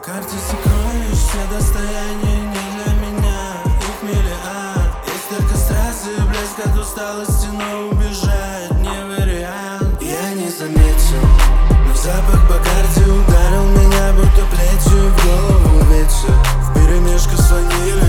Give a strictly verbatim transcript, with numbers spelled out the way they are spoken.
карте сокровищ, все достояния не для меня. Их миллиард, есть только страсти, блеск от усталости, но убежать не вариант. Я не заметил, но запах по карте ударил меня, будто плетью в голову ветер. Вперемешку с ванилью